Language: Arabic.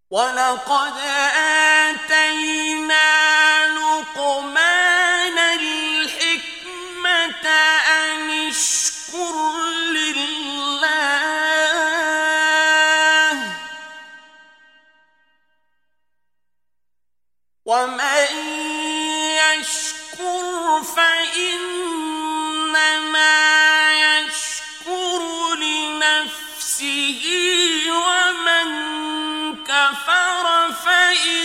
وَلَقَدْ آتَيْنَا لُقْمَانَ الْحِكْمَةَ أَنِ اشْكُرْ لِلَّهِ ۚ وَمَن يَشْكُرْ فَإِنَّمَا يَشْكُرُ لِنَفْسِهِ ۖ وَمَن كَفَرَ فَإِنَّ